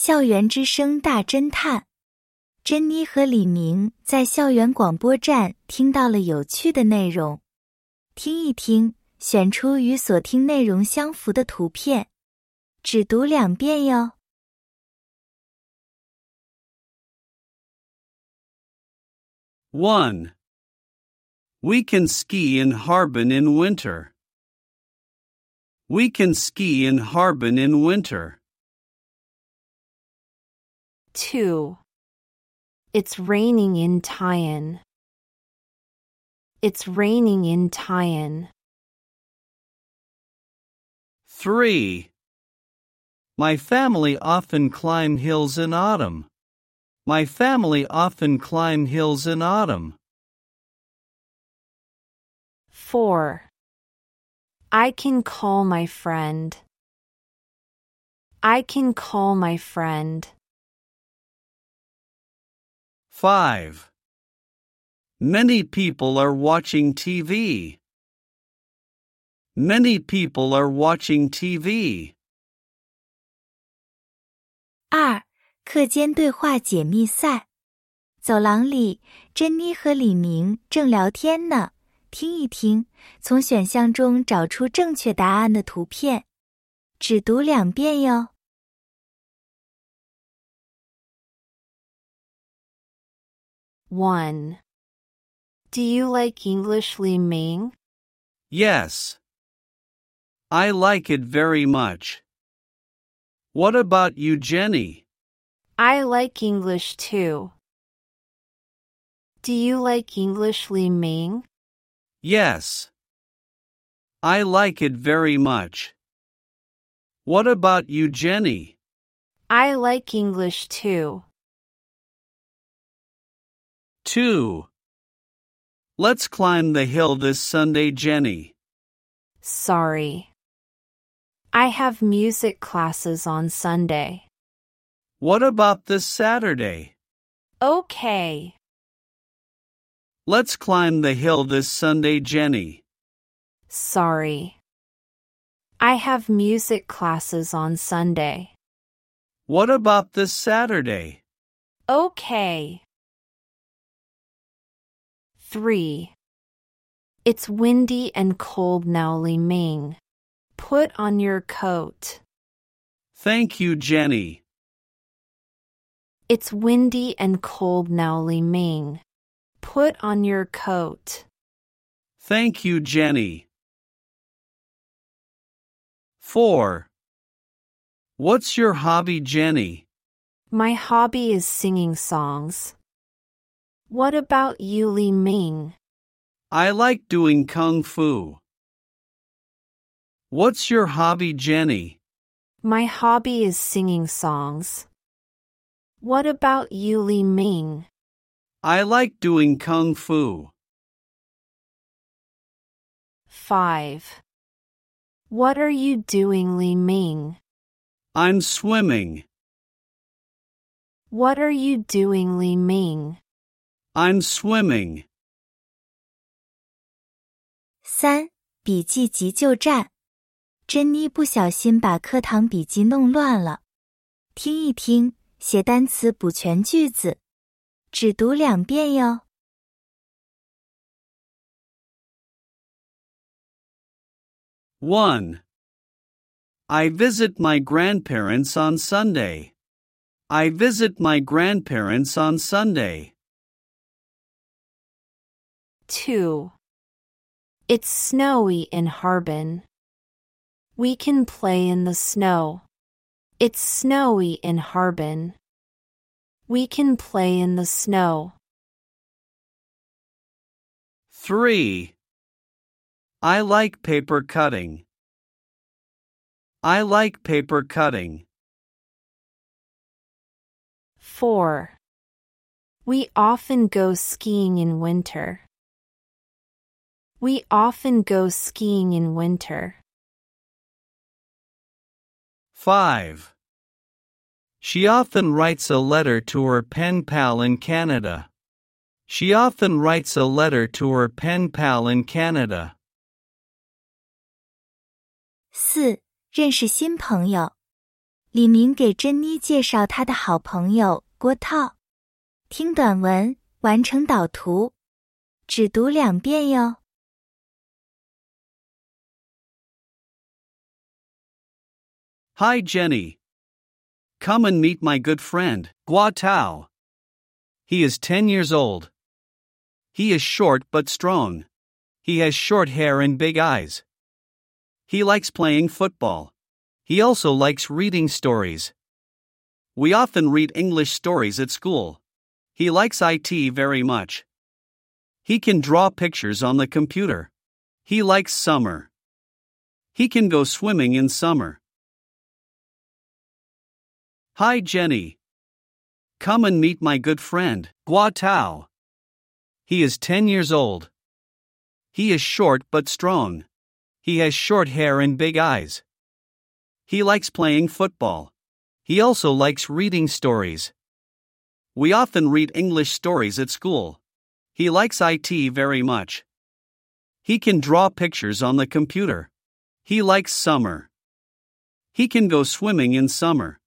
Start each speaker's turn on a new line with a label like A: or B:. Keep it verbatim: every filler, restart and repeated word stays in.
A: 校园之声大侦探。珍妮和李明在校园广播站听到了有趣的内容。听一听，选出与所听内容相符的图片，只读两遍哟。
B: one. We can ski in Harbin in winter. We can ski in Harbin in winter.
C: two. It's raining in Tyen. It's raining in Tyen.
B: three. My family often climb hills in autumn. My family often climb hills in autumn.
C: four. I can call my friend. I can call my friend.
B: five. Many people are watching T V. Many people are watching T V.
A: 二、课间对话解密赛。走廊里，珍妮和李明正聊天呢。听一听，从选项中找出正确答案的图片，只读两遍哟。
C: one. Do you like English, Li Ming?
B: Yes. I like it very much. What about you, Jenny?
C: I like English too. Do you like English, Li Ming?
B: Yes. I like it very much. What about you, Jenny?
C: I like English too.
B: two. Let's climb the hill this Sunday, Jenny.
C: Sorry. I have music classes on Sunday.
B: What about this Saturday?
C: Okay.
B: Let's climb the hill this Sunday, Jenny.
C: Sorry. I have music classes on Sunday.
B: What about this Saturday?
C: Okay. three. It's windy and cold now, Li Ming. Put on your coat.
B: Thank you, Jenny.
C: It's windy and cold now, Li Ming. Put on your coat.
B: Thank you, Jenny. four. What's your hobby, Jenny?
C: My hobby is singing songs. What about you, Li Ming?
B: I like doing kung fu. What's your hobby, Jenny?
C: My hobby is singing songs. What about you, Li Ming?
B: I like doing kung fu.
C: five. What are you doing, Li Ming?
B: I'm swimming.
C: What are you doing, Li Ming?
B: I'm swimming.
A: 三、笔记急救站。珍妮不小心把课堂笔记弄乱了。听一听，写单词补全句子，只读两遍哟。
B: one. I visit my grandparents on Sunday. I visit my grandparents on Sunday.
C: two. It's snowy in Harbin. We can play in the snow. It's snowy in Harbin. We can play in the snow.
B: three. I like paper cutting. I like paper cutting.
C: four. We often go skiing in winter. We often go skiing in winter.
B: five. She often writes a letter to her pen pal in Canada. She often writes a letter to her pen pal in Canada.
A: 四、认识新朋友。 李明给珍妮介绍他的好朋友郭涛。听短文，完成导图。只读两遍哟。
B: Hi, Jenny. Come and meet my good friend, Gua Tao. He is ten years old. He is short but strong. He has short hair and big eyes. He likes playing football. He also likes reading stories. We often read English stories at school. He likes I T very much. He can draw pictures on the computer. He likes summer. He can go swimming in summer. Hi, Jenny. Come and meet my good friend, Gua Tao. He is ten years old. He is short but strong. He has short hair and big eyes. He likes playing football. He also likes reading stories. We often read English stories at school. He likes I T very much. He can draw pictures on the computer. He likes summer. He can go swimming in summer.